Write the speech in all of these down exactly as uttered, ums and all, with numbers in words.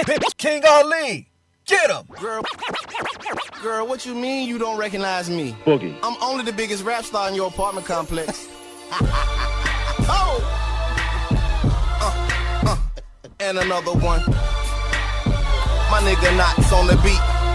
King Ali, get him! Girl, girl, what you mean you don't recognize me? Boogie. I'm only the biggest rap star in your apartment complex. Oh! Uh, uh, and another one. My nigga Knots on the beat.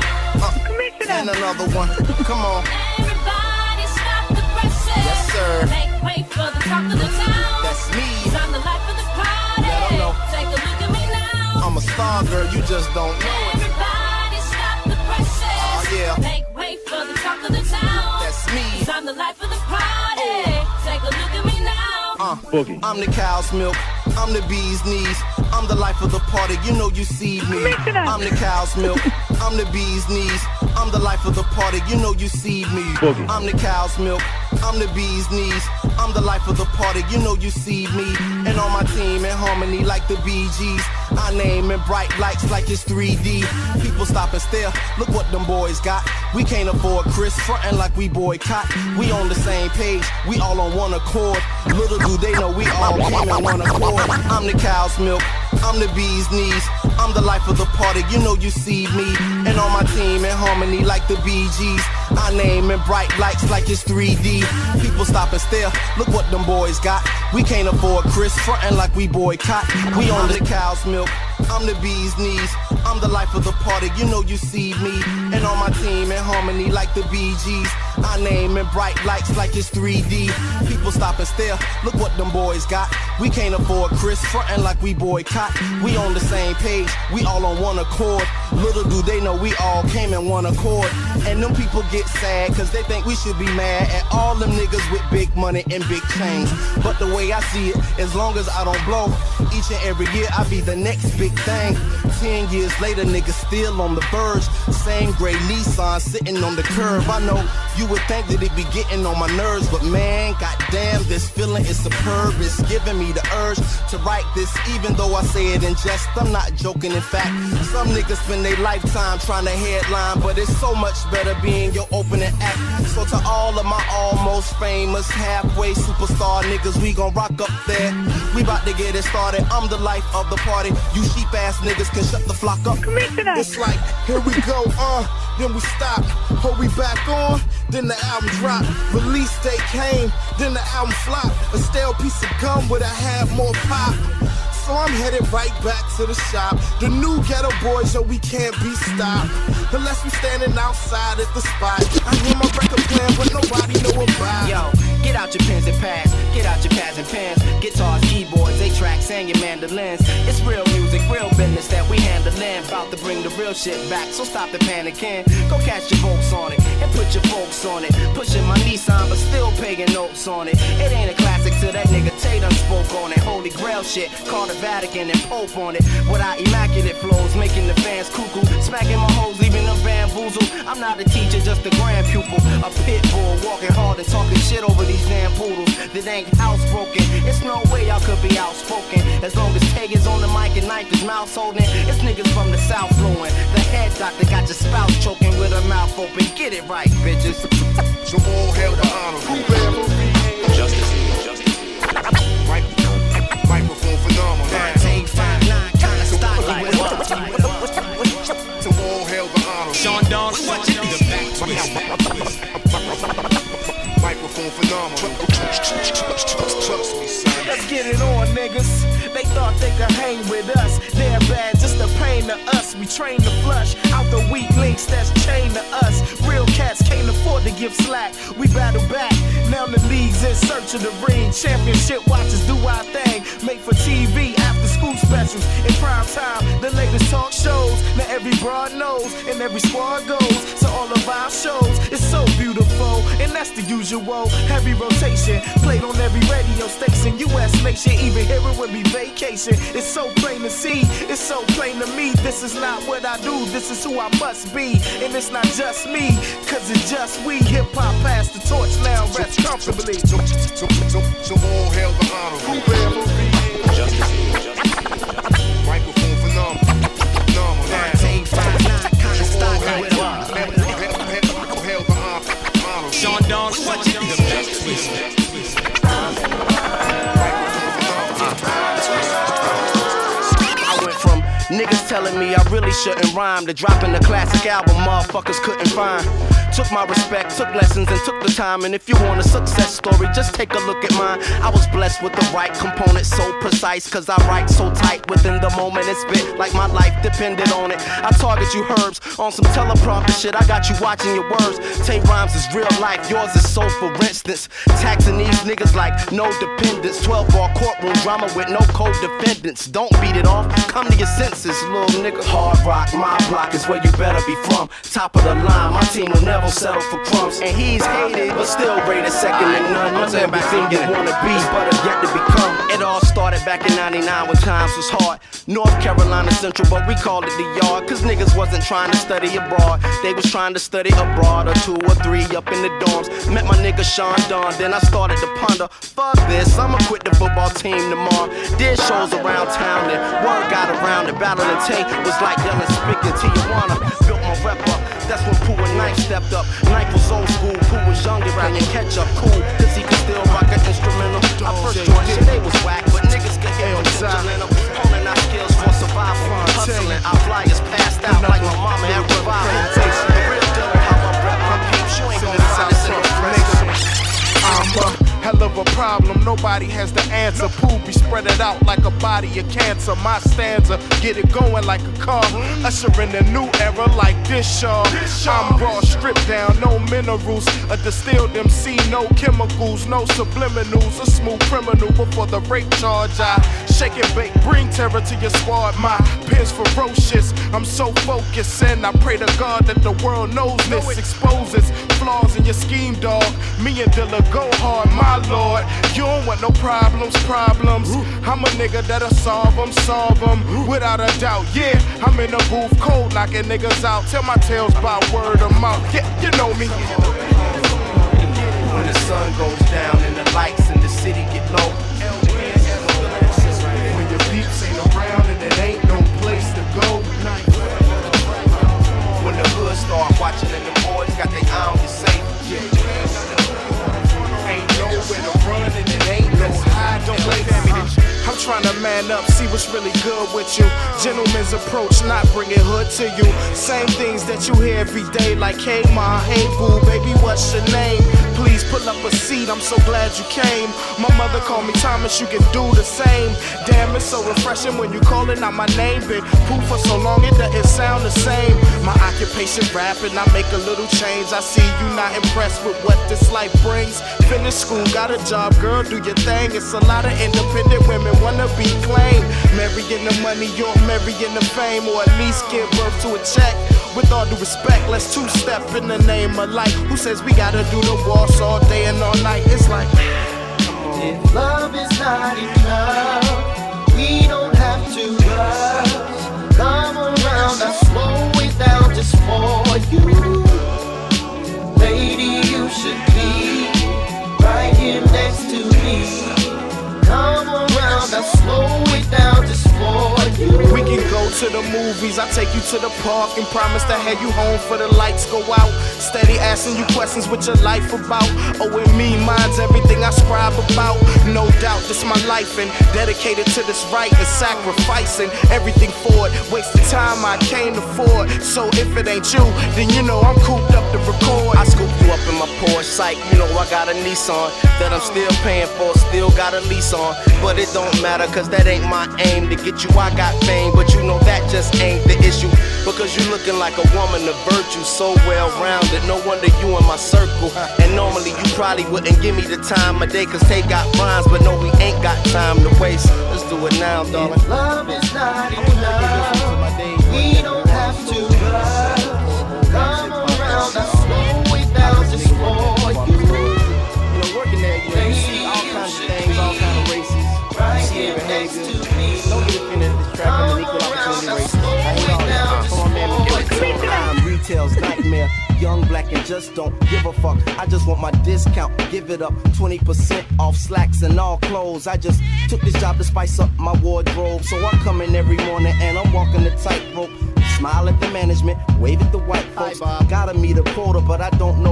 Uh, and another one. Come on. Everybody stop the presses. Yes, sir. Make way for the talk of the town. That's me. I'm the life of the party. Let 'em know. Take a look at me now. I'm a star, girl, you just don't know it. Everybody stop the presses. Oh, yeah. Make way for the talk of the town. That's me. I'm the life of the party. Take a look at me now. Uh, Boogie. I'm the cow's milk. I'm the bee's knees. I'm the life of the party. You know you see me. I'm the cow's milk. I'm the bee's knees. I'm the life of the party. You know you see me. Boogie. I'm the cow's milk. I'm the bee's knees. I'm the life of the party. You know you see me. And on my team in harmony like the Bee Gees. I name in bright lights like it's three D. People stop and stare. Look what them boys got. We can't afford Chris frontin' like we boycott. We on the same page. We all on one accord. Little do they know we all came in one accord. I'm the cow's milk. I'm the bee's knees. I'm the life of the party. You know you see me. And on my team in harmony like the Bee Gees. I name in bright lights like it's three D. People stop and stare. Look what them boys got. We can't afford Chris frontin' like we boycott. We on the cow's milk. I'm the bee's knees. I'm the life of the party. You know you see me. And on my team in harmony like the Bee Gees. I name in bright lights like it's three D. People stop and stare. Look what them boys got. We can't afford Chris frontin' like we boycott. We on the same page. We all on one accord. Little do they know we all came in one accord. And them people get sad cause they think we should be mad at all them niggas with big money and big chains. But the way I see it, as long as I don't blow, each and every year I be the next big thing. Ten years later, niggas still on the verge. Same gray Nissan sitting on the curb. I know you would think that it be getting on my nerves, but man, goddamn, this feeling is superb. It's giving me the urge to write this, even though I say it in jest. I'm not joking, in fact. Some niggas spend their lifetime trying to headline, but it's so much better being your opening act. So to all of my almost famous halfway superstar niggas, we gon' rock up there. We bout to get it started. I'm the life of the party. You sheep ass niggas can shut the flock up. It's like, here we go, uh, then we stop. Hold we back on, then the album drop. Release date came, then the album flop. A stale piece of gum would have had more pop. So I'm headed right back to the shop. The new ghetto boys, yo, we can't be stopped. Unless we standing outside at the spot. I hear my record playing, but nobody know about. Yo, get out your pens and pads, get out your pads and pens. Guitars, keyboards, eight tracks, and your mandolins. It's real music, real business that we handling. About to bring the real shit back, so stop the panicking. Go catch your folks on it, and put your folks on it. Pushing my Nissan, but still paying notes on it. It ain't a classic till that nigga Tay done spoke on it. Holy grail shit, call the Vatican and Pope on it. With our immaculate flows, making the fans cuckoo. Smacking my hoes, leaving them bamboozled. I'm not a teacher, just a grand pupil. A pit bull, walking hard and talking shit over these damn poodles that ain't housebroken. It's no way y'all could be outspoken. As long as Tay is on the mic and Knife is mouth holding. It's niggas from the south flowing. The head doctor got your spouse choking with her mouth open. Get it right, bitches. So all hail the honor. Justice here, justice here. Mic- microphone phenomenal. Tay five nine, kinda stock like To all hail the honor. Sean Don, what you do? Microphone phenomenal. Trust me, son. Let's get it on, niggas. They thought they could hang with us. They're bad, just a pain to us. We train to flush out the weak links that's chained to us. Real cats can't afford to give slack. We battle back. Now the league's in search of the ring. Championship watchers do our thing. Make for T V, after school specials. In prime time, the latest talk shows. Now every broad knows and every squad goes to all of our shows. It's so beautiful, and that's the usual. Heavy rotation, played on every radio station. U S nation, even hear it when we vacation. It's so plain to see, it's so plain to me. This is not what I do, this is who I must be. And it's not just me, cause it's just we. Hip hop passed the torch, now rest comfortably. To, to, to, to all hail the honor. Justice here, justice here. Microphone phenomenal. Phenomenal. Tay five nine, kinda stock like Hail the honor. Sean Don, what you do? I went from Niggas telling me I really shouldn't rhyme. The dropping the classic album motherfuckers couldn't find. Took my respect, took lessons, and took the time. And if you want a success story, just take a look at mine. I was blessed with the right components, so precise, cause I write so tight within the moment and spit like my life depended on it. I target you herbs on some teleprompter shit. I got you watching your words. Tay rhymes is real life, yours is so for instance. Taxing these niggas like no dependents. twelve bar courtroom drama with no co-defendants. Don't beat it off, come to your senses, little nigga. Hard rock, my block is where you better be from. Top of the line, my team will never settle for crumbs. And he's hated, but still rated second to none. What's everything you wanna be, but have yet to become. It all started back in ninety-nine when times was hard. North Carolina Central, but we called it the yard. Cause niggas wasn't trying to study abroad. They was trying to study abroad, or two or three up in the dorms. Met my nigga Sean Don, then I started to ponder. Fuck this, I'ma quit the football team tomorrow. Did shows around town, and word got around that Battle and Tay was like yelling speaking Tijuana. Built my rep up, that's when Pooh and Knife stepped up. Knife was old school, Pooh was younger, and catch up cool, cause he could still rock an instrumental. I first joined shit, they was whack, but niggas could hear potential in them. Honing our skills for survival, hustling. Our flyers passed out like my mama had revival. The real deal, how I rep my peeps, you ain't gonna find us in the I'm a hell of a problem, nobody has the answer. Pooh be spread it out like a body of cancer. My stanza, get it going like a car. Usher in a new era like this, Shaw. I'm raw, stripped down, no minerals. A distilled M C, no chemicals, no subliminals. A smooth criminal before the rape charge. I shake and bake, bring terror to your squad. My pen's ferocious, I'm so focused. And I pray to God that the world knows this. Exposes flaws in your scheme, dog. Me and Dilla go hard, my lord. You don't want no problems, problems. I'm a nigga that'll solve them, solve them. Without a doubt, yeah. I'm in the booth, cold, knocking niggas out. Tell my tales by word of mouth. Yeah, you know me. When the sun goes down and the lights in the city get low. When your peeps ain't around and it ain't no place to go. When the hood start watching and the boys got their eye on you safe. Ain't nowhere to run and it ain't no hide, don't place. I'm trying to man up, see what's really good with you. Gentleman's approach, not bringing hood to you. Same things that you hear every day, like hey ma, hey boo, baby, what's your name? Please pull up a seat, I'm so glad you came. My mother called me Thomas, you can do the same. Damn, it's so refreshing when you calling out my name. Been Pooh for so long, it doesn't sound the same. My occupation rapping, I make a little change. I see you not impressed with what this life brings. Finish school, got a job, girl, do your thing. It's a lot of independent women wanna be claimed. Marrying the money, you're marrying the fame, or at least give birth to a check. With all due respect, let's two-step in the name of life. Who says we gotta do the waltz all day and all night? It's like, if love is not enough, we don't have to rush. Come around, I slow it down just for you. Lady, you should be right here next to me. Come around, I slow it down just for you. we can go to the movies, I take you to the park and promise to have you home for the lights go out. Steady asking you questions what your life about. Oh, and me, mine's everything I scribe about. No doubt, this my life and dedicated to this right and sacrificing everything for it. Wasted time I can't afford. So if it ain't you, then you know I'm cooped up to record. I scoop you up in my Porsche sight. You know I got a Nissan that I'm still paying for, still got a lease on. But it don't matter, cause that ain't my aim. To get you, I got fame, but you know that just ain't the issue. Because you looking like a woman of virtue, so well-rounded. No wonder you in my circle. And normally you probably wouldn't give me the time of day, cause they got rhymes, but no, we ain't got time to waste. Let's do it now, darling. If love is not enough, we don't have to rush. Come around, I slow it down just for you. You know, working there, you know, you see all kinds of things, all kinds of races. Right here next to me. Don't get offended at this track, I'm an equal opportunity race. I hate all that. Come on, man, time, retail's nightmare. Young, black, and just don't give a fuck. I just want my discount, give it up. twenty percent off slacks and all clothes. I just took this job to spice up my wardrobe. So I come in every morning and I'm walking the tightrope. Smile at the management, wave at the white folks. Gotta meet a quota, but I don't know how.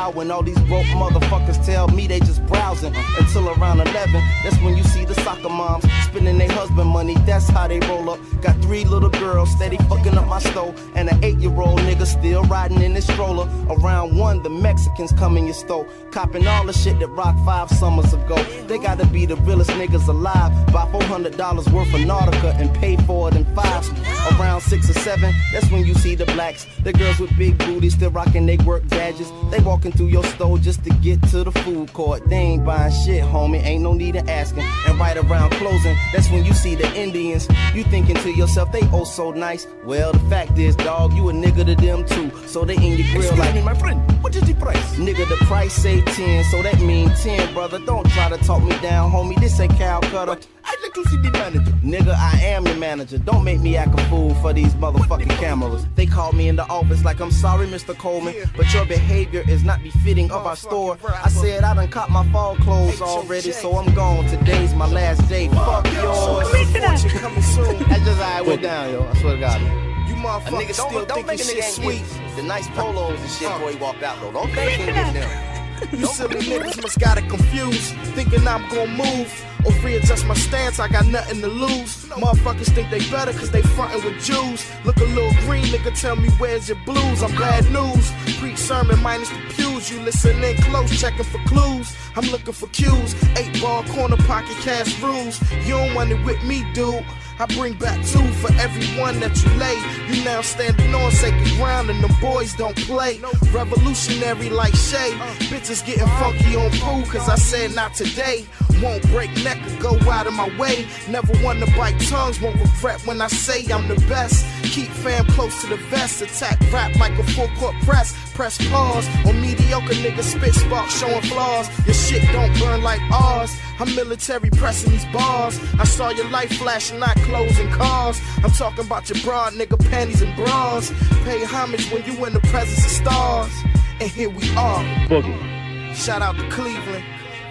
out when all these broke motherfuckers tell me they just browsing. Until around eleven, that's when you see the soccer moms spending their husband money. That's how they roll up. Got three little girls steady fucking up my stove, and an eight-year-old nigga still riding in his stroller. Around one, the Mexicans come in your store, copping all the shit that rocked five summers ago. They gotta be the realest niggas alive. Buy four hundred dollars worth of Nautica and pay for it in fives. Around six or seven, that's when you see the blacks. The girls with big booties still rocking they work badges. They walking through your store just to get to the food court. They ain't buying shit, homie, ain't no need of asking. And right around closing, that's when you see the Indians. You thinking to yourself, they oh so nice. Well, the fact is, dog, you a nigga to them too. So they in your grill. Excuse like me, my friend, what is the price? Nigga, the price say ten, so that mean ten, brother. Don't try to talk me down, homie, this ain't Calcutta. I'd like to see the manager. Nigga, I am your manager. Don't make me act a fool for these motherfucking cameras. They called me in the office like, I'm sorry, Mister Coleman, but your behavior is not befitting of our store. I said I done caught my fall clothes already, so I'm gone. Today's my last day. Fuck yours. Coming soon. That's just how I went down, yo. I swear to God. You A motherfuckers nigga still don't, don't think make a this nigga shit ain't sweet. get the nice polos and shit before he walked out, though. Don't think he get them. You silly niggas must got it confused, thinking I'm gon' move or readjust my stance. I got nothing to lose. Motherfuckers think they better cause they frontin' with Jews. Look a little green, nigga, tell me where's your blues. I'm bad news. Preach sermon minus the pews. You listen in close, checking for clues. I'm looking for cues. Eight ball corner pocket cash rules. You don't want it with me, dude. I bring back two for every one that you lay. You now standing on sacred ground and the boys don't play. Revolutionary like Shay. Bitches getting funky on pool cause I said not today. Won't break neck or go out of my way. Never want to bite tongues, won't regret when I say I'm the best. Keep fam close to the vest. Attack rap like a full court press. Press pause on mediocre niggas spit spark showing flaws. Your shit don't burn like ours. I'm military pressing these bars. I saw your light flashing, not clothes and cars. I'm talking about your broad nigga panties and bras. Pay homage when you in the presence of stars. And here we are. Boogie. Shout out to Cleveland.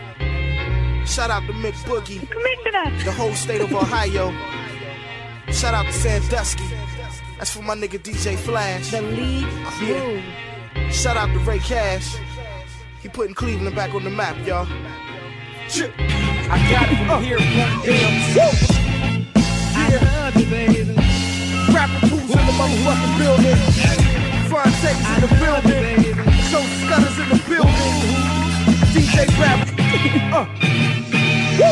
Shout out to Mick Boogie. The whole state of Ohio. Shout out to Sandusky. That's for my nigga D J Flash. The lead crew. Shout out to Ray Cash. He putting Cleveland back on the map, y'all. Shit. I got it from here, one damn. I love you, baby. Rapper Pooh's in the motherfucking building. Fontaines in the building. So Scudder's in the building. D J Rap. Uh. Woo.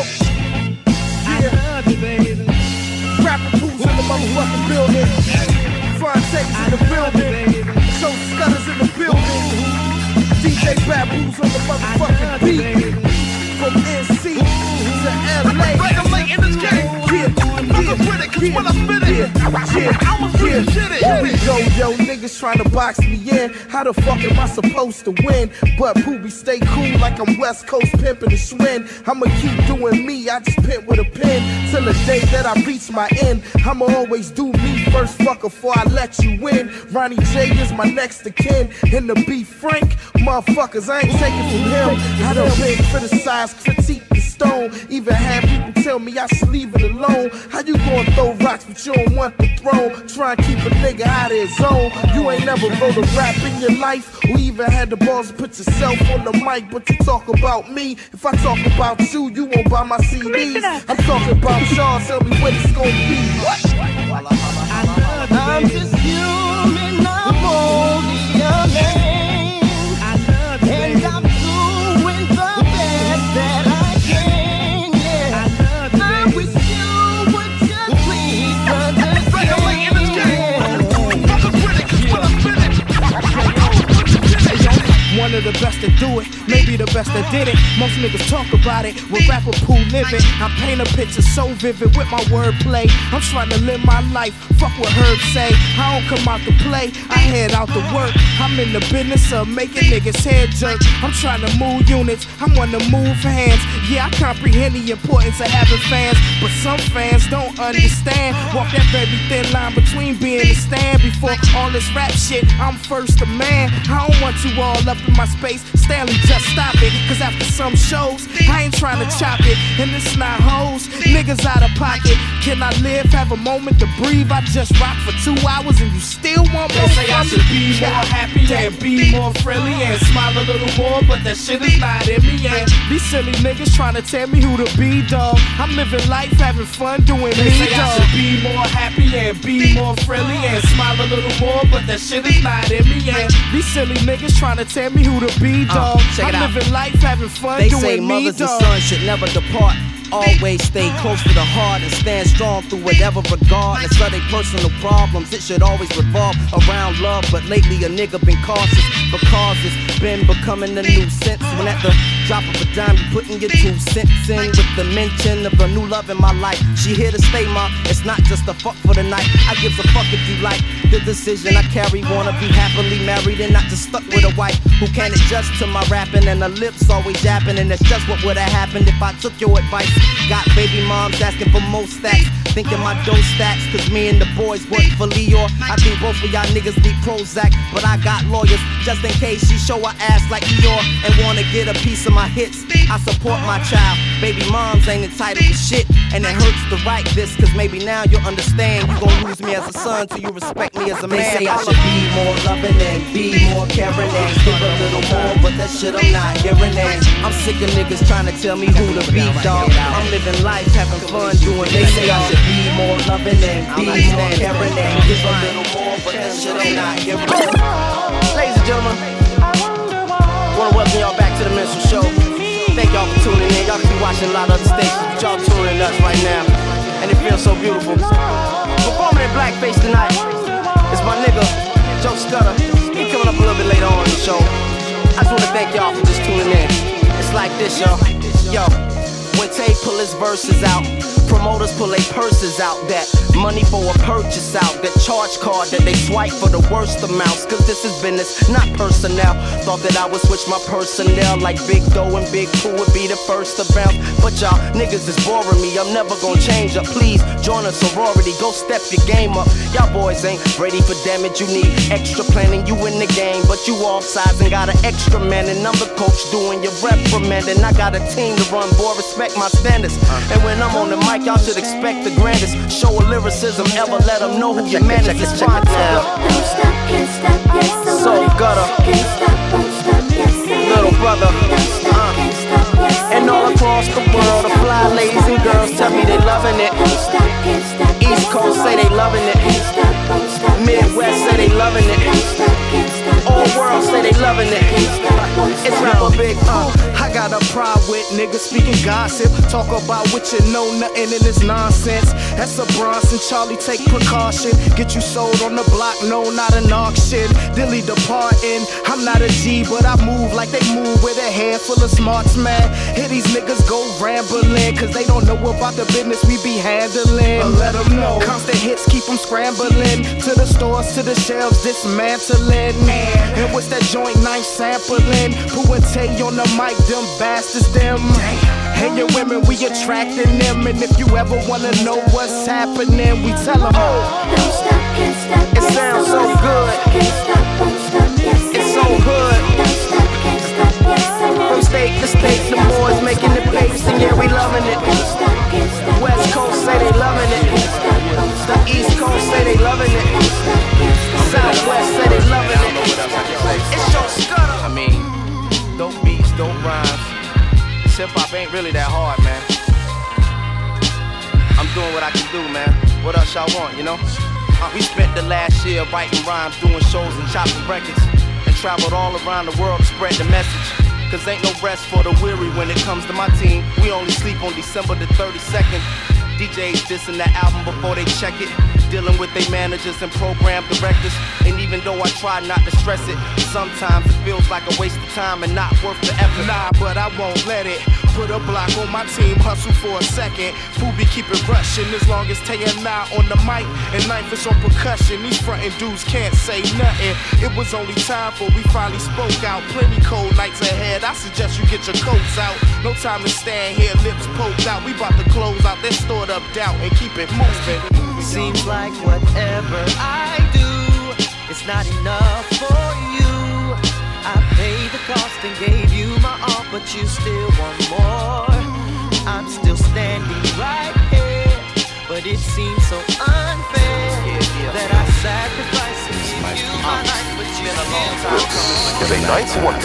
I love you, baby. Rapper Pooh's in the motherfucking building. Fontaines in the building. So Scudder's in the building. D J Babu's on the motherfucking beat. From N C to L A. Regulate in this game. Yeah, I'm pretty, cause when I spit it, yeah, I was pretty shitty. Here we go, yo, niggas trying to box me in. How the fuck am I supposed to win? But Poobie stay cool like I'm West Coast pimping the Schwinn. I'ma keep doing me, I just pimp with a pen till the day that I reach my end. I'ma always do me first, fucker, before I let you win. Ronnie J is my next of kin. And to be frank, motherfuckers, I ain't taking from him. I done been criticized, critique the stone. Even had people tell me I should leave it alone. How you gonna throw rocks but you don't want the throne? Try and keep a nigga out of his zone. You ain't never wrote a rap in your life, or even had the balls to put yourself on the mic. But you talk about me. If I talk about you, you won't buy my C Ds. I'm talking about y'all. Tell me what it's gonna be. What? I love you, I'm baby. just human, I'm only a man. I love you, And baby. I'm doing the best that I can, yeah. I love you, I baby. wish you would just please Regulate in this game. understand. I'm pretty, cause when I spit it, One of the best to do it, maybe the best that did it. Most niggas talk about it, with rapper Pooh living. I paint a picture so vivid with my wordplay. I'm trying to live my life, fuck what Herb say. I don't come out to play, I head out to work. I'm in the business of making niggas head jerk. I'm trying to move units, I'm on the move hands. Yeah, I comprehend the importance of having fans, but some fans don't understand. Walk that very thin line between being a stand. Before all this rap shit, I'm first a man. I don't want you all up in my space. Stanley, just stop it. it. Cause after some shows, I ain't trying to chop it. And it's not hoes, niggas out of pocket. Can I live, have a moment to breathe? I just rock for two hours and you still want more. They say I should be more happy and be more friendly and smile a little more, but that shit is not in me. And these silly niggas trying to tell me who to be, dog. I'm living life, having fun, doing they me, say dog. I should be more happy and be more friendly and smile a little more, but that shit is not in me. And these silly niggas trying to tell me who to be, dog. Uh, check it I'm out. living life, having fun, They doing say me, mothers dog. and sons should never depart. Always stay close to the heart and stand strong through whatever regardless of their personal problems. It should always revolve around love, but lately a nigga been cautious because it's been becoming a nuisance. When at the drop of a dime, you putting your two cents in with the mention of a new love in my life. She here to stay, ma. It's not just a fuck for the night. I give a fuck if you like the decision I carry. Wanna be happily married and not just stuck with a wife who can't adjust to my rapping and her lips always yapping. And that's just what would've happened if I took your advice. Got baby moms asking for more stacks, thinking my dough stacks, cause me and the boys work for Leo. I think both of y'all niggas need Prozac, but I got lawyers just in case she show her ass like Eeyore and wanna get a piece of my hits. I support my child, baby moms ain't entitled to shit, and it hurts to write this, cause maybe now you'll understand. You gon' lose me as a son till you respect me as a man. They say I should be more loving and be more caring and give a little more, but that shit I'm not hearing. And I'm sick of niggas trying to tell me who to be, dog. I'm living life, having fun, doing. They say I should be more loving and be more caring and give a little more, but that shit I'm not hearing. Ladies and gentlemen, wanna welcome y'all back to the Mental Show. Thank y'all for tuning in. Y'all can be watching a lot of other stations, but y'all tuning in us right now, and it feels so beautiful. Performing in blackface tonight is my nigga Joe Scudder. He coming up a little bit later on in the show. I just wanna thank y'all for just tuning in. It's like this, y'all. Yo. When Tay pull his verses out, promoters pull their purses out. That money for a purchase out. That charge card that they swipe for the worst amounts. Cause this is business, not personnel. Thought that I would switch my personnel like Big Doe and Big Pooh would be the first to bounce. But y'all niggas is boring me, I'm never gonna change up. Please join a sorority, go step your game up. Y'all boys ain't ready for damage, you need extra planning. You in the game, but you off sides and got an extra man. And I'm the coach doing your reprimanding. I got a team to run, boy, respect my standards. And when I'm on the mic, y'all should expect the grandest. Show a lyricism, ever let them know who your man is. It's fine now. Don't stop, can't stop, yes, I So wanna. gutter, Can't stop, won't stop, yes, I little brother. Don't stop, can't stop, yes, I And all wanna. across the world, the fly ladies and girls tell me they loving it. Don't stop, can't stop, yes, East Coast say they loving it. Can't stop, won't stop, Midwest say they loving it. Don't stop, can't stop, All yes, I world say they loving it. Can't stop, won't It's stop. Rapper Big uh. I got a pride with niggas speaking gossip. Talk about what you know, nothing in this nonsense. That's a Bronson, Charlie, take precaution. Get you sold on the block, no, not an auction. Dilly departing, I'm not a G, but I move like they move with a head full of smarts, man. Here these niggas go rambling, cause they don't know about the business we be handling. But let them know, constant hits keep them scrambling. To the stores, to the shelves, dismantling. And what's that joint knife sampling? Pooh and Tay on the mic, them bastards, them. And your women, we attracting them. And if you ever wanna know what's happening, we tell them, oh. Don't stop, can't stop, It yes, sounds I so wanna. good. Can't stop, won't stop, yes, I It's so wanna. hood. Don't stop, can't stop, yes, I wanna. From state to state, the boys making the papes, and yeah, we loving it. Can't stop, can't stop, West Coast say they loving it. can't stop, won't The stop, East Coast say they loving it. can't stop, can't stop. Southwest say they loving it. It's Joe Scudder. I mean, dope beats, dope rhymes. Hip hop ain't really that hard, man. I'm doing what I can do, man. What else y'all want, you know? Uh, we spent the last year writing rhymes, doing shows and chopping records, and traveled all around the world to spread the message. Cause ain't no rest for the weary when it comes to my team. We only sleep on December the thirty-second. D Js dissing the album before they check it, dealing with their managers and program directors. And even though I try not to stress it, sometimes it feels like a waste of time and not worth the effort. Nah, but I won't let it. Put a block on my team, hustle for a second. Pooh be keep it rushing as long as Tay and I on the mic and Knife is on percussion. These frontin' dudes can't say nothing. It was only time for we finally spoke out. Plenty cold nights ahead. I suggest you get your coats out. No time to stand here, lips poked out. We bout to close out that stored up doubt and keep it moving. Seems like whatever I do, it's not enough for you. I paid the cost and gave you my all, but but you still want more. I'm still standing right here, but it seems so unfair that I sacrifice to give you my life, but you been a long time coming. It's a nice one.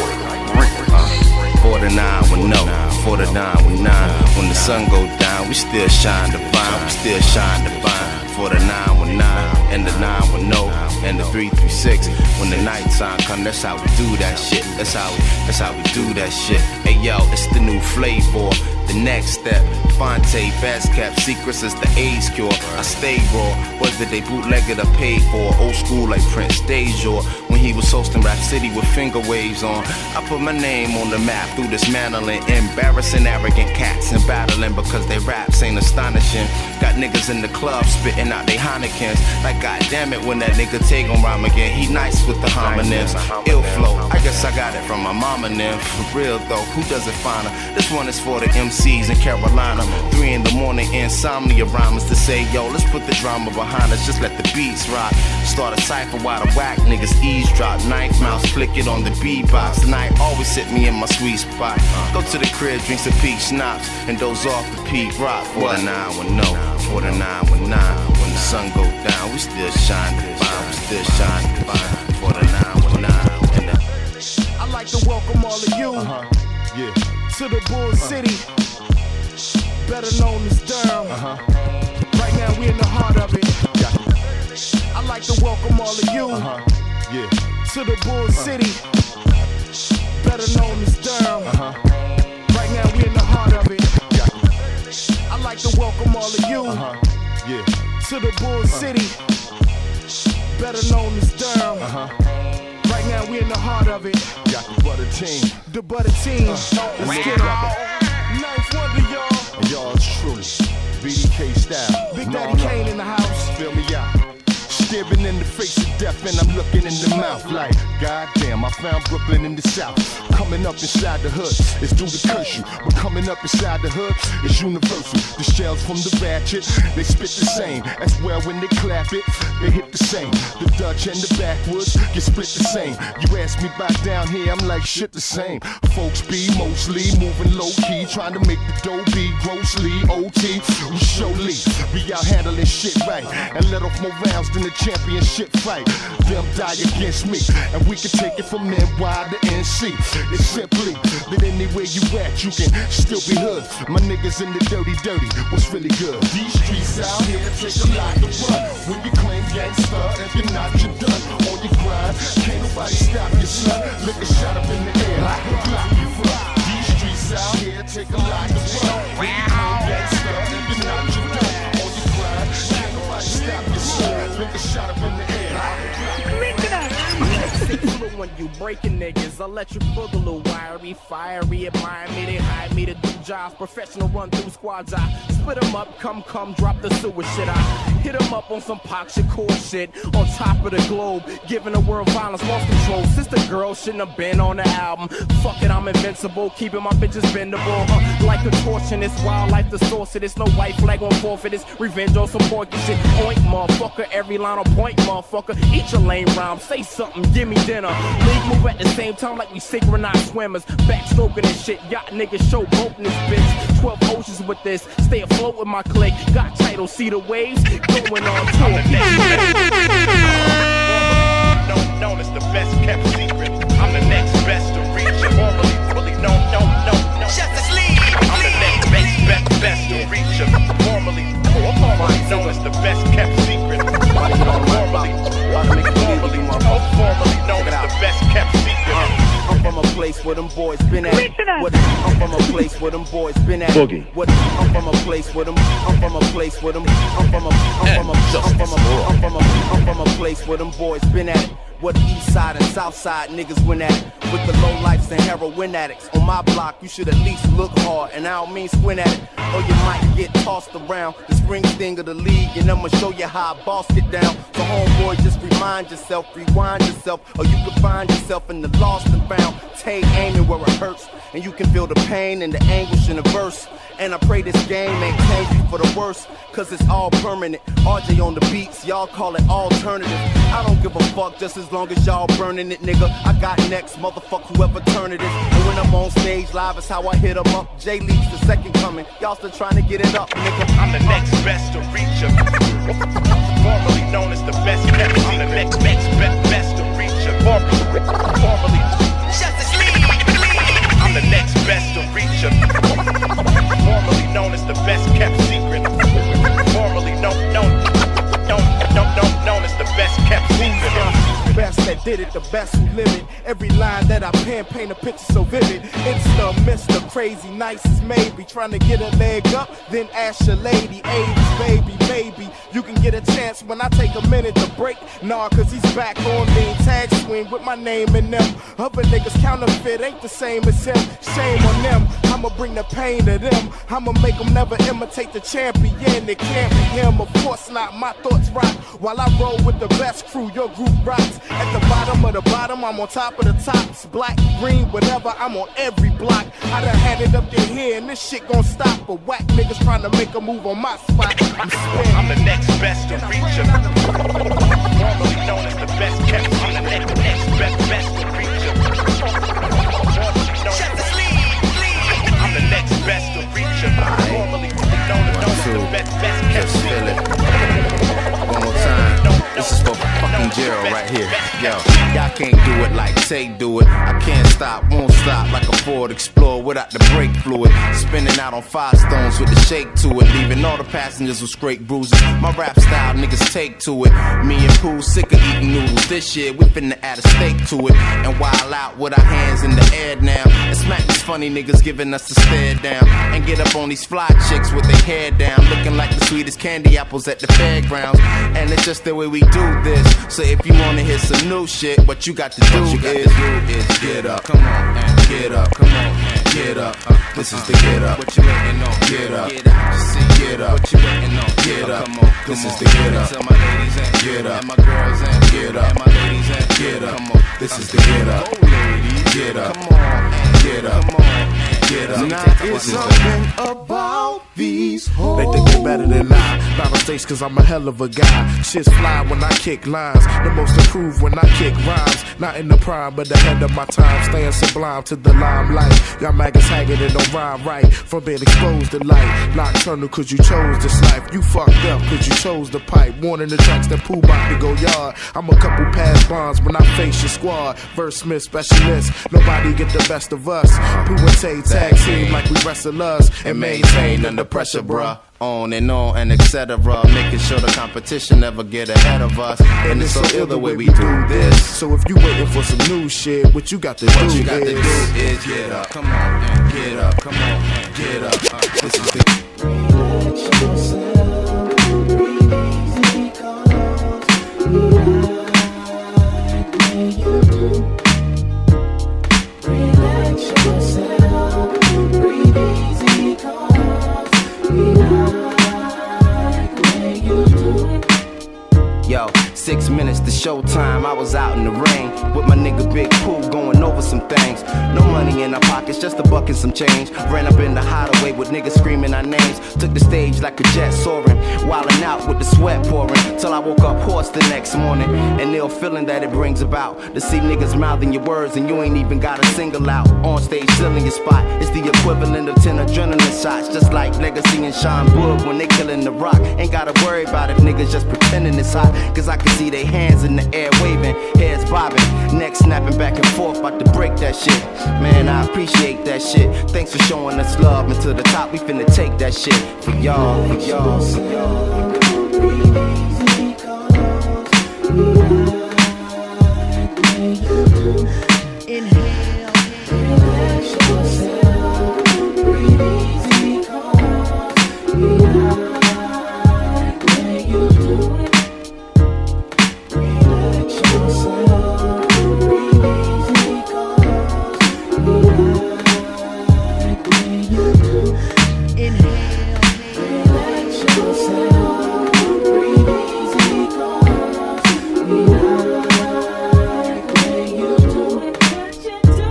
forty-nine with no, forty-nine with nine. When the sun go down, we still shine divine, we still shine divine. forty-nine with nine, and the nine with no, and the three three six. When the night time come, that's how we do that shit. That's how we, that's how we do that shit. Hey yo, it's the new flavor. The next step, Fonte, fast cap, secrets is the AIDS cure. I stay raw, whether they bootlegged or paid for. Old school like Prince Deja, when he was hosting Rap City with finger waves on. I put my name on the map through dismantling, embarrassing arrogant cats and battling because they raps ain't astonishing. Got niggas in the club spitting out they Heinekens. Like goddamn it, when that nigga Tay gon' rhyme again, he nice with the homonyms. Ill flow, I guess I got it from my mama and them. For real though, who does it finer? This one is for the M Cs in Carolina. Three in the morning, insomnia rhymes to say, yo, let's put the drama behind us, just let the beats rock. Start a cipher while the whack niggas eavesdrop. Ninth mouse, flick it on the beatbox. Tonight always hit me in my sweet spot. Go to the crib, drink some peach schnapps, and doze off the Pete Rock. forty-nine with no, forty-nine with nine. When the sun go down, we still shine divine, we still shine divine. forty-nine with nine. And the I'd like to welcome all of you Uh-huh. Yeah. to the Bull City, better known as Durham. Uh-huh. Right now we in the heart of it. I'd like to welcome all of you Uh-huh. Yeah. to the Bull City, better known as Durham. Uh-huh. Right now we in the heart of it. I'd like to welcome all of you Uh-huh. Yeah. to the Bull City, better known as Durham. Uh-huh. Right now we in the heart of it. Got the butter team. The butter team. Uh, Let's get it. Ninth Wonder, y'all. And y'all true. B D K style. Big No, Daddy no. Kane in the house. Feel me out. Staring in the face of death and I'm looking in the mouth like, goddamn, I found Brooklyn in the South. Coming up inside the hood, it's due to curse you. But coming up inside the hood, it's universal. The shells from the ratchet, they spit the same. As well when they clap it, they hit the same. The Dutch and the backwoods get split the same. You ask me about down here, I'm like shit the same. Folks be mostly moving low key, trying to make the dough be grossly O T. We surely be out handling shit right and let off more rounds than the championship fight. Them die against me, and we can take it from N Y to N C. It's simply that anywhere you at, you can still be hood. My niggas in the dirty, dirty, what's really good? These streets out here take a lot to run. When you claim gangsta, if you're not, you're done. On your grind, can't nobody stop you, son. Look a shot up in the air, I can block you from. These streets out here take a lot to run. When you claim gangsta, if you're not, you're done. On your grind, can't nobody stop you, son. Look a shot up in the air. When you breaking niggas, electric boogaloo, wiry, fiery, admire me, they hire me to do jobs, professional run through squads, I split them up, come, come, drop the sewer shit, I hit them up on some Pac Shakur shit, on top of the globe, giving the world violence, lost control, sister girl shouldn't have been on the album, fuck it, I'm invincible, keeping my bitches bendable, huh? Like contortionist, wildlife the source of this, no white flag on forfeit, it's revenge on some porky shit, oink motherfucker, every line on point motherfucker, eat your lame rhyme, say something, give me dinner. League move at the same time like we synchronized swimmers. Backstroking and shit, yacht niggas show boat in this bitch. Twelve oceans with this, stay afloat with my clique. Got title, see the waves, going on tour. Known, known as the best kept secret. I'm the next best to reach it. Formally, really known, no, no, no. Justice League. I'm the next best, best, best to reach it. Formally, formally known as the best kept secret. Formally, formally, formally known as the best kept secret. I'm from a place where them boys been at. What, I'm from a place where them boys been at. Boogie. What, I'm from a place where them. I'm from a place where them. I'm from a. I'm from a. I'm from a. I'm from a. I'm from a place where them boys been at. What the east side and south side niggas went at it. With the low lifes and heroin addicts. On my block, you should at least look hard. And I don't mean squint at it. Or you might get tossed around. The spring sting of the league. And I'ma show you how I boss get down. So homeboy, just remind yourself, rewind yourself. Or you can find yourself in the lost and found. Take aiming where it hurts. And you can feel the pain and the anguish in the verse. And I pray this game ain't change me for the worse. Cause it's all permanent. R J on the beats, y'all call it alternative. I don't give a fuck just as as long as y'all burning it, nigga. I got next, motherfuck whoever turn it is. And when I'm on stage live, it's how I hit 'em up. Jay Lee's the second coming. Y'all still trying to get it up, nigga. I'm the next best to reach ya. Formerly known as the best kept secret. I'm the next, next best, best to reach ya. Formerly, formerly. Justice League. I'm the next best to reach ya. Formerly known as the best kept secret. Formerly known, known, known, known, known, known as the best kept secret. Best that did it, the best who live it. Every line that I pen paint a picture so vivid. It's the Mister Crazy Nicest maybe. Trying to get a leg up, then ask your lady. eighties baby, maybe you can get a chance when I take a minute to break. Nah, cause he's back on me. Tag swing with my name in them. Other niggas counterfeit ain't the same as him. Shame on them, I'ma bring the pain to them. I'ma make them never imitate the champion. It can't be him, of course not. My thoughts rock while I roll with the best crew. Your group rocks. At the bottom of the bottom, I'm on top of the tops. Black, green, whatever, I'm on every block. I done had it up to here and this shit gon' stop. But whack niggas trying to make a move on my spot. I'm, I'm the next best to reach ya. Formerly known as the best kept. I'm the next, next best, best to reach ya. Justice League. I'm the next best to reach ya. Formerly known as the best, best kept. Just feel it. One more time. This is for fucking Gerald right here. Yo, y'all can't do it like Tay do it. I can't stop, won't stop like a Ford Explorer without the brake fluid. Spinning out on five stones with the shake to it, leaving all the passengers with straight bruises. My rap style niggas take to it. Me and Pooh sick of eating noodles. This year we finna add a steak to it and wild out with our hands in the air now. And smack these funny niggas giving us the stare down. And get up on these fly chicks with their hair down, looking like the sweetest candy apples at the fairgrounds. And it's just the way we do this. So if you wanna hear some new shit, what you got to do, you got is, to do is get up, come on, and get up, come on, and get up. Uh, this is the get up. What you waiting on? Get up. Get up. See, get up. What you waiting on? Get up. Come on, come this on. Is the get up. Tell my ladies and get up. And my girls and get up. And my ladies and get up. Come on, this is the get up. Oh, ladies, get up. Come on, and get up. Come on. Get up. Now it's something about these hoes. They think they're better than I. Not mistakes cause I'm a hell of a guy. Shit's fly when I kick lines. The most improved when I kick rhymes. Not in the prime but ahead of my time. Staying sublime to the limelight. Y'all maggots hanging it don't rhyme right. From being exposed to light. Nocturnal cause you chose this life. You fucked up cause you chose the pipe. Warning the tracks that Pooh bout to go yard. I'm a couple past bonds when I face your squad. Verse Smith specialist. Nobody get the best of us. Pooh and Tay tag team like we wrestle us and maintain under pressure, bruh. On and on and et cetera. Making sure the competition never get ahead of us. And, and it's so ill the way we do this. So if you waiting for some new shit, what you got to what do you got is, to do is get up. Come on and get up. Come on and get up. Uh, this is the relax yourself. Breathe easy, cause we like when you do. Relax yourself. Breathe easy, cause we like when you do. Yo, six minutes to showtime. I was out in the rain with my nigga Big Pooh going over some things. No money in our pockets, just a buck and some change. Ran up in the hideaway with niggas screaming our names. Took the stage like a jet soaring, wildin' out with the sweat pouring. Till I woke up hoarse the next morning. And ill feeling that it brings about to see niggas mouthing your words and you ain't even got a single out. On stage filling your spot, it's the equivalent of ten adrenaline shots. Just like Legacy and Sean Boog when they killing the rock. Ain't gotta worry about if niggas just pretending it's hot. Cause I can see they hands in the air waving, heads bobbing, necks snapping back and forth, about to break that shit. Man, I appreciate that shit. Thanks for showing us love, and to the top we finna take that shit. For y'all, for y'all, for y'all. Inhale, relax yourself, breathe easy, cause we like when you do it. What you do?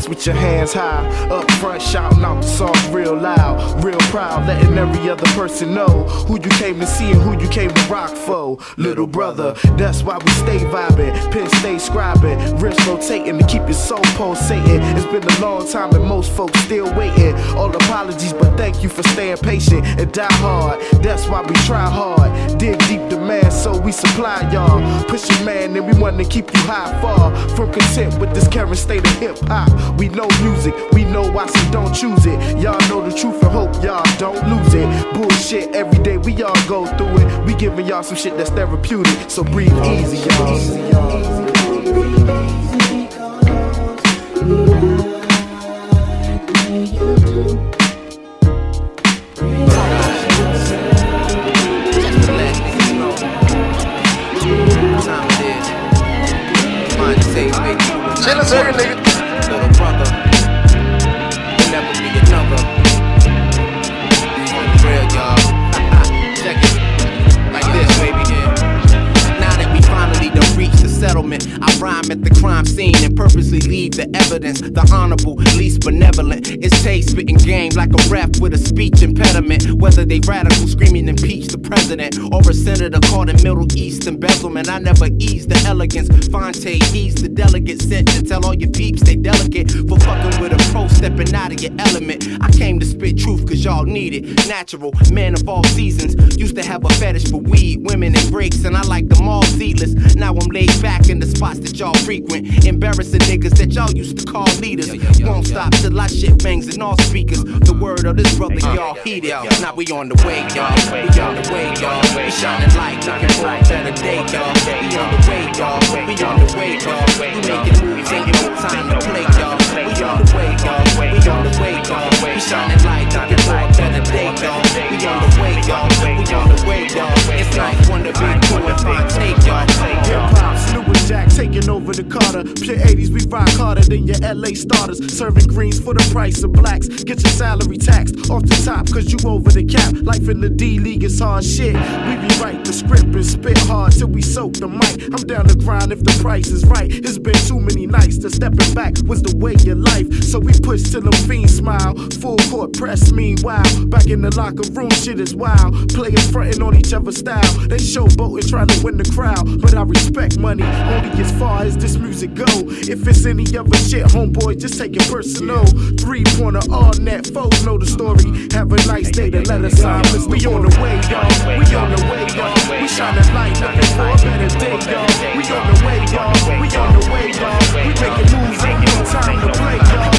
ass with your hands high. Up front, shouting out the songs real loud. Real proud, letting every other person know who you came to see and who you came to rock for. Little brother, that's why we stay vibing. Pen stay scribing, wrist rotating to keep your soul pulsating. It's been a long time and most folks still waiting. All apologies, but thank you for staying patient and die hard. That's why we try hard. Dig deep demand, so we supply y'all. Push your man and we want to keep you high far from content with this current state of hip hop. We know music, we know why, so don't choose it. Y'all know the truth and hope y'all don't lose it. Bullshit every day, we all go through it. We giving y'all some shit that's therapeutic, so breathe easy, y'all. Easy, y'all. Chillin' second, nigga. Little brother, there'll never be another. These are real, y'all. Check it. Like this, baby, yeah. Now that we finally done reached the settlement, I rhyme at the crime scene and purposely leave the evidence. The honorable, least benevolent. It's taste spitting game like a rap with a speech impediment. Whether they radical screaming impeach the president or a senator caught in Middle East embezzlement, I never ease the elegance. Fonte, he's the delegate sent to tell all your peeps they delicate for fucking with a pro stepping out of your element. I came to spit truth cause y'all need it. Natural, man of all seasons. Used to have a fetish for weed, women and breaks, and I like them all seedless. Now I'm laid back in the spots that y'all frequent. Embarrassing niggas that y'all used to call leaders. Yo, yo, yo, Won't yo. stop till I shit bangs in all speakers. The word of this brother, y'all heat it. Now we on the way, y'all. We on the way, y'all. We shining light, looking for a better day, y'all. We on the way, y'all. We on the way, y'all. We making moves, ain't no time to play, y'all. We on the way, y'all. We on the way, y'all. We shining light, looking for a better day, y'all. We on the way, y'all. We on the way, y'all. It's like one to be cool if I take y'all. Hip hop, Snoop and Jack taking over the Carter. Pure eighties, we rock harder than your L A starters. Serving greens for the price of blacks. Get your salary taxed off the top, cause you over the cap. Life in the D League is hard shit. We be write the script and spit hard till we soak the mic. I'm down to grind if the price is right. It's been too many nights to stepping back was the way of life. So we push till them fiends smile. Full court press, meanwhile. Back in the locker room, shit is wild. Players fronting on each other's style. They showboating trying to win the crowd. But I respect money only as far as this music go. If it's any other shit, homeboy, just take it personal. Three pointer, all net, foes know the story. Have a nice day to let us sign. We on the way, y'all. We on the way, y'all. We shining light, looking for a better day, y'all. We on the way, y'all. We on the way, y'all. We making moves, ain't no time to play, y'all.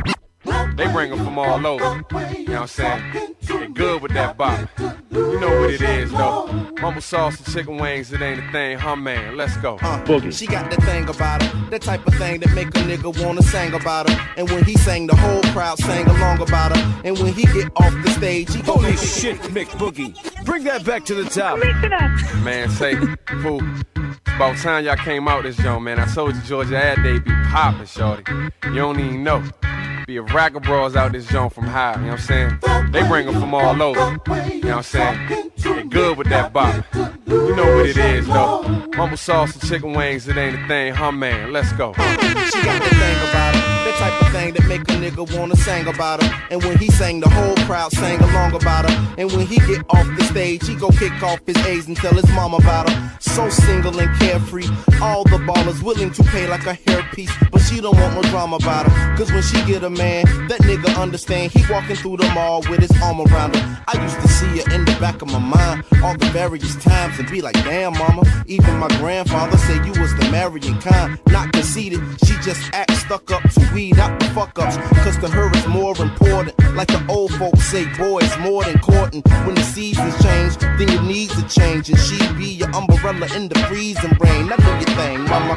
They bring them from all over. You know what I'm saying? They good with that bop. You know what it is, though. Mumble sauce and chicken wings, it ain't a thing, huh, man? Let's go. Uh, Boogie. She got the thing about her, the type of thing that make a nigga wanna sing about her. And when he sang, the whole crowd sang along about her. And when he get off the stage, he go, holy shit, Mick Boogie. Bring that back to the top. Man, say, fool. About time y'all came out this joint, man. I told you Georgia Ad Day be poppin', shorty. You don't even know. Be a rack of bras out this joint from high, you know what I'm saying? They bring them from all over, you know what I'm saying? They good with that bop. You know what it is, though. Mumble sauce and chicken wings, it ain't a thing, huh, man? Let's go. She got the thing about her, the type of thing that make a nigga wanna sing about her. And when he sang, the whole crowd sang along about her. And when he get off the stage, he go kick off his A's and tell his mom about her. So single and carefree, all the ballers willing to pay like a hairpiece. But she don't want no drama about her, cause when she get a man, that nigga understand. He walking through the mall with his arm around her. I used to see her in the back of my mind all the various times and be like, damn mama. Even my grandfather said you was the marrying kind. Not conceited, she just act stuck up to weed out the fuck ups. Cause to her it's more important. Like the old folks say, boy, it's more than courting. When the seasons change, then your needs will change. And she be your umbrella in the freezing rain. Now do your thing, mama.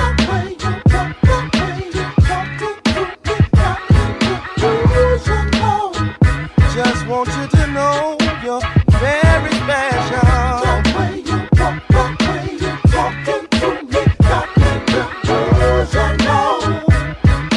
Just want you to know you're very special. The way you walk, the way you talking to me, talking to girls I know.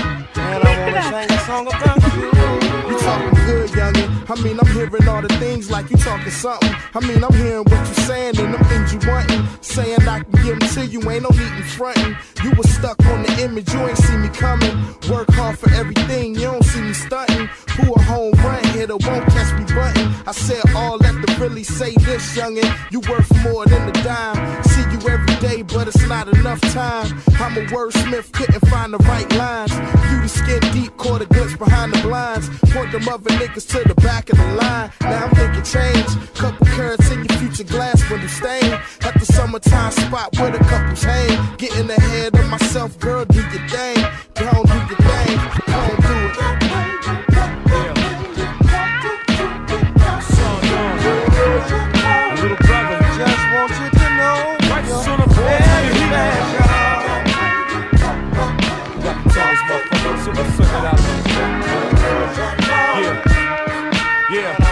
And I wanna sing a song about you. You talking good, youngin'. I mean, I'm hearing all the things like you talking something. I mean, I'm hearing what you saying and them things you wantin'. Saying I can give them to you, ain't no need in frontin'. You was stuck on the image, you ain't see me coming. Work hard for everything, you don't see me stuntin'. Pull a home run, hitter won't catch me button. I said all that to really say this, youngin'. You worth more than a dime. See you every day, but it's not enough time. I'm a wordsmith, couldn't find the right lines. You the skin deep, caught the goods behind the blinds. Point them other niggas to the back of the line. Now I'm thinking change. Couple carats in your future glass window stain. At the summertime spot where the couples hang. Getting ahead of myself, girl, do your thing. Go on, do your thing. Go on, do it. Little brother, just want you to know right son of very special. Got to tell this motherfucker, super suck it out there. Yeah, yeah.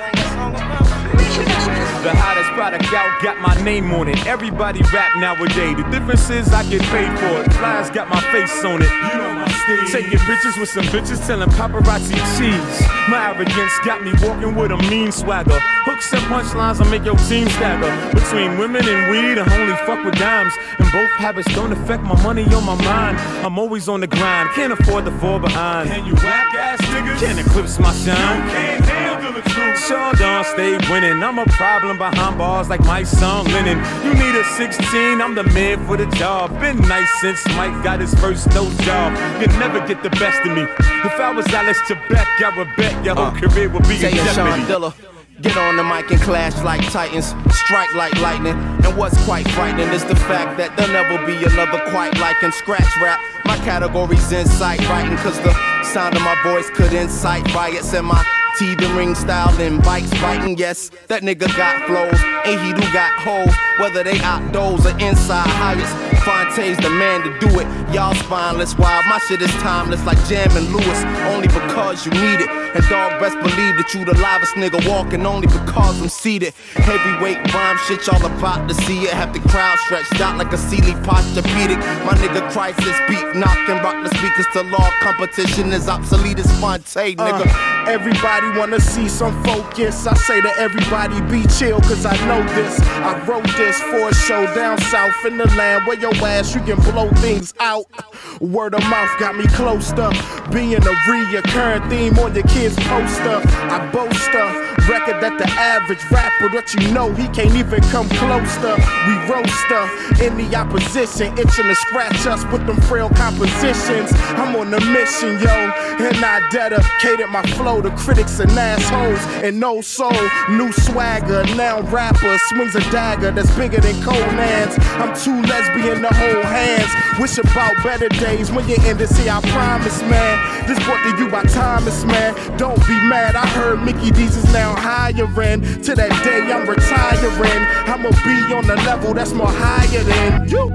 The hottest product out, got my name on it. Everybody rap nowadays. The difference is I get paid for it. Flies got my face on it. You know my stage. Taking pictures with some bitches, telling paparazzi cheese. My arrogance got me walking with a mean swagger. Hooks and punchlines will make your team stagger. Between women and weed, I only fuck with dimes. And both habits don't affect my money on my mind. I'm always on the grind, can't afford to fall behind. And you whack ass niggas can't eclipse my shine. You can't handle the truth. Sure don't stay winning. I'm a problem behind bars like my song Lennon. You need a sixteen, I'm the man for the job. Been nice since Mike got his first nose job. You never get the best of me. If I was Alex Trebek, I would bet your whole uh, career would be in jeopardy. Get on the mic and clash like titans, strike like lightning. And what's quite frightening is the fact that there'll never be another quite like him. Scratch rap, my category's insight writing, cause the sound of my voice could incite riots. And my teething ring style and bikes biting. Yes, that nigga got flows, and he do got hoes. Whether they outdoors or inside highest, Fonte's the man to do it. Y'all spineless, wild, my shit is timeless like Jam and Lewis. Only because you need it. And dog best believe that you the livest nigga walking only because I'm seated. Heavyweight rhyme shit, y'all about to see it. Have the crowd stretched out like a Sealy posturepedic. My nigga crisis beat, knock and rock the speakers to law. Competition is obsolete as Fonte, nigga. Uh, everybody wanna see some focus. I say to everybody be chill, cause I know this. I wrote this for a show down south in the land where your ass you can blow things out. Word of mouth got me close to being a reoccurring theme on your kids' poster. I boast a record that the average rapper that you know he can't even come close to. We roaster in the opposition, itching to scratch us with them frail compositions. I'm on a mission, yo, and I dedicated my flow to critics and assholes and no soul. New swagger, now rapper swings a dagger that's bigger than Conan's. I'm too lesbian to hold hands. Wish about better days when you're in to see. I promise, man. This brought to you by Thomas, man. Don't be mad. I heard Mickey D's is now hiring. To that day I'm retiring. I'ma be on the level that's more higher than you.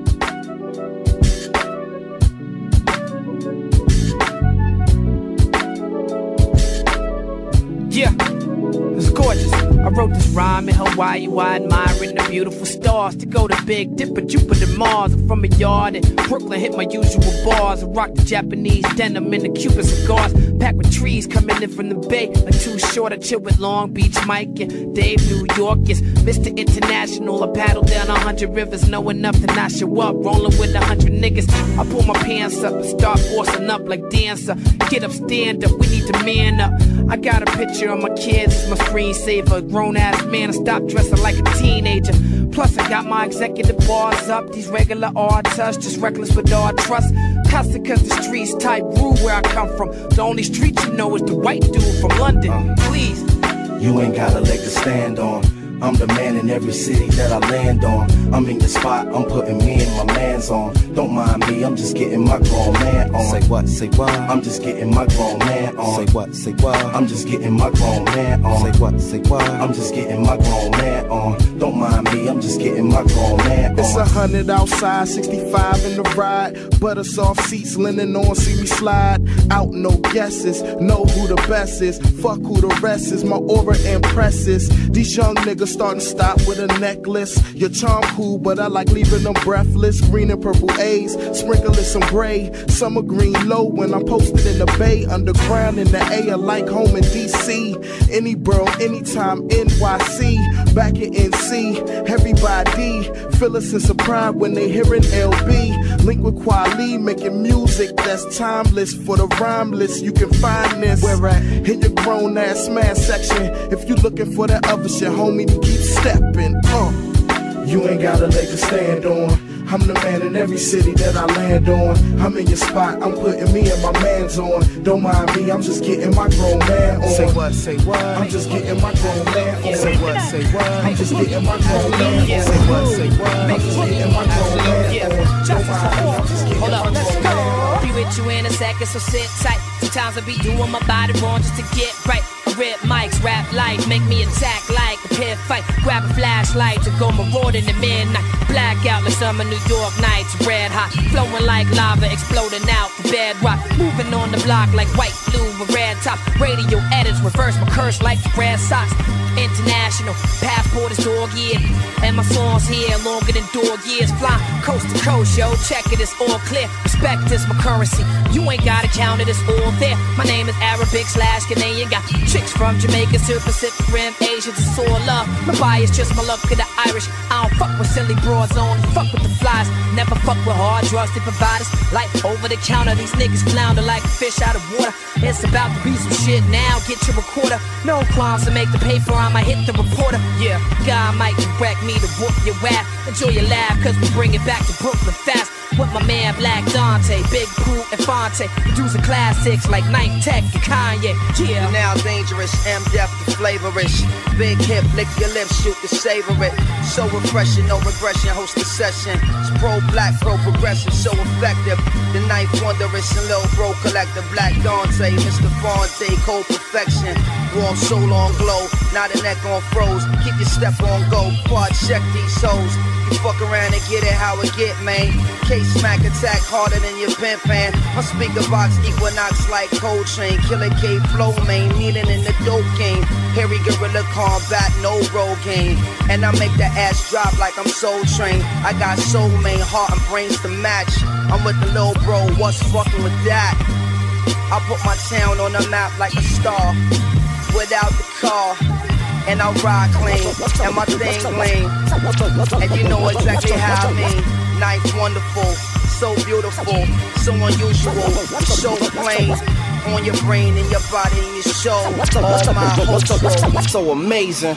Yeah, it's gorgeous. I wrote this rhyme in Hawaii while admiring the beautiful stars. To go to Big Dipper, Jupiter, Mars. I'm from a yard in Brooklyn, hit my usual bars. I rock the Japanese denim and the Cuban cigars. Packed with trees coming in from the Bay. Like Too Short, I chill with Long Beach Mike and Dave, New York. Yes, Mister International. I paddle down a hundred rivers, know enough to not show up. Rolling with a hundred niggas. I pull my pants up and start forcing up like dancer. Get up, stand up, we need to man up. I got a picture of my kids, it's my screensaver. Grown ass man, I stopped dressing like a teenager. Plus, I got my executive bars up. These regular artists, just reckless with all trust. Constant cause the streets type rule where I come from. The only street you know is the white dude from London. Please. You ain't got a leg to stand on. I'm the man in every city that I land on. I'm in the spot, I'm putting me and my mans on. Don't mind me, I'm just getting my grown man on. Say what, say what? I'm just getting my grown man on. Say what, say what? I'm just getting my grown man on. Say what, say what? I'm just getting my grown man on. Don't mind me, I'm just getting my grown man on. It's a hundred outside, sixty-five in the ride. Butter soft seats, linen on, see me slide. Out, no guesses, know who the best is. Fuck who the rest is, my aura impresses. These young niggas start and stop with a necklace. Your charm cool, but I like leaving them breathless. Green and purple A's, sprinkling some gray. Summer green low when I'm posted in the bay. Underground in the A, like home in D C. Any borough, anytime, N Y C. Back in N C, everybody feel a sense of pride when they hearin' L B. Link with Kweli, making music that's timeless. For the rhymeless, you can find this where at in your grown ass man section. If you looking for that other shit, homie, to keep stepping. Uh, you ain't got a leg to stand on. I'm the man in every city that I land on. I'm in your spot, I'm putting me and my mans on. Don't mind me, I'm just getting my grown man on. Say what, say what? I'm just getting my grown man on. Say what, say what? I'm just getting my grown man on. Say what, say what? I'm just getting my grown man on. Don't mind me, I'm just getting my grown man on. Be with you in a second, so sit tight. Sometimes I be doing my body wrong just to get right. Rip mics, rap life, make me attack like a pit fight. Grab a flashlight to go maraud in the midnight. Blackout like summer New York nights, red hot. Flowing like lava, exploding out the bedrock. Moving on the block like white, blue, with red top. Radio edits, reverse my curse like the red socks. International, passport is dog year. And my songs here longer than dog years. Fly coast to coast, yo, check it, it's all clear. Respect is my currency, you ain't gotta count it, it's all there. My name is Arabic slash Canadian. Got chicks from Jamaica to Pacific Rim, Asians, it's all love. My bias just my luck to the Irish. I don't fuck with silly broads on, fuck with the flies. Never fuck with hard drugs, they provide us. Like over the counter, these niggas flounder like a fish out of water. It's about to be some shit now, get your recorder. No crimes to make the paper, I'ma hit the reporter. Yeah, God might direct me to whoop your ass. Enjoy your laugh, cause we bring it back to Brooklyn fast. With my man Black Dante, Big Pooh and Fonte. Producing classics like Ninth Tech and Kanye. Yeah. Now dangerous, M-Def the flavorish. Big hip, lick your lips, shoot to savor it. So refreshing, no regression, host the session. It's pro-black, pro-progressive, so effective. The Ninth Wondrous and Lil Bro Collector. Black Dante, Mister Fonte, cold perfection. Warm soul on glow, not a neck on froze. Keep your step on go, quad check these hoes. You fuck around and get it how it get, man. K-Smack attack harder than your pen fan. My speaker box equinox like Coltrane. Killer K flow main, kneeling in the dope game. Harry Gorilla combat, no roll game. And I make the ass drop like I'm Soul Train. I got soul main, heart and brains to match. I'm with the little bro, what's fucking with that? I put my town on the map like a star. Without the car, and I ride clean, and my thing clean. And you know exactly how I mean. Ninth wonderful, so beautiful, so unusual, so plain. On your brain and your body and your soul. All my hustle, so amazing.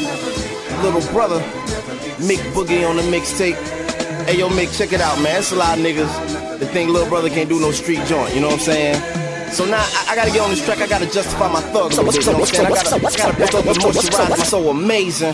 Little brother, Mick Boogie on the mixtape. Hey yo Mick, check it out man, it's a lot of niggas that think little brother can't do no street joint, you know what I'm saying? So now I, I gotta get on this track, I gotta justify my thug a little bit, you know what I'm saying? I gotta, I gotta back up and moisturize my so amazing.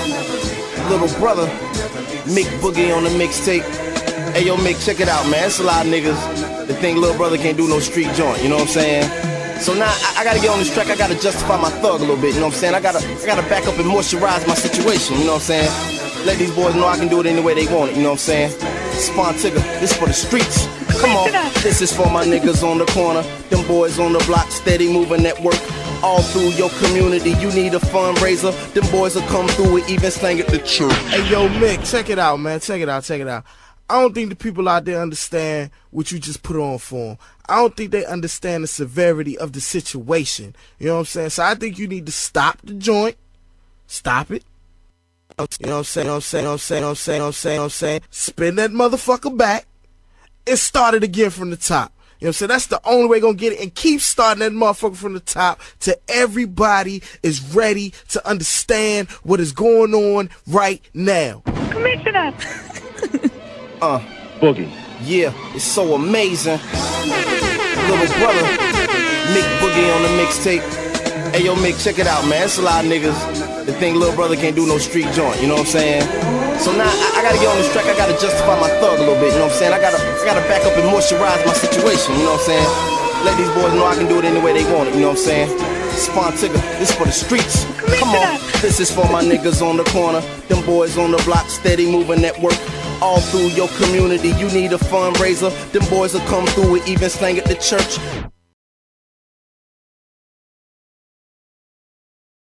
Little brother, Mick Boogie on the mixtape. Hey yo Mick, check it out man, it's a lot of niggas that think little brother can't do no street joint, you know what I'm saying? So now I, I gotta get on this track, I gotta justify my thug a little bit, you know what I'm saying? I gotta, I gotta back up and moisturize my situation, you know what I'm saying? Let these boys know I can do it any way they want it, you know what I'm saying? Spawn Tigger, this is for the streets. Come on, this is for my niggas on the corner. Them boys on the block, steady moving at work. All through your community, you need a fundraiser. Them boys will come through it, even slang at the church. Hey yo Mick, check it out man, check it out, check it out. I don't think the people out there understand what you just put on for them. I don't think they understand the severity of the situation. You know what I'm saying? So I think you need to stop the joint. Stop it. You know what I'm saying? You know what I'm saying? You know what I'm saying? You know what I'm saying? You know what I'm saying? You know what I'm saying? Spin that motherfucker back and start it again from the top. You know what I'm saying? That's the only way you're going to get it. And keep starting that motherfucker from the top till everybody is ready to understand what is going on right now. Commissioner! Uh, Boogie. Yeah, it's so amazing. Little brother, Mick Boogie on the mixtape. Hey yo Mick, check it out man, it's a lot of niggas that think little brother can't do no street joint, you know what I'm saying? So now I, I gotta get on this track, I gotta justify my thug a little bit, you know what I'm saying? I gotta, I gotta back up and moisturize my situation, you know what I'm saying? Let these boys know I can do it any way they want it, you know what I'm saying? Spawn Tigger, this is for the streets. Come on, this is for my niggas on the corner. Them boys on the block, steady moving at work. All through your community, you need a fundraiser. Them boys will come through it, even slang at the church.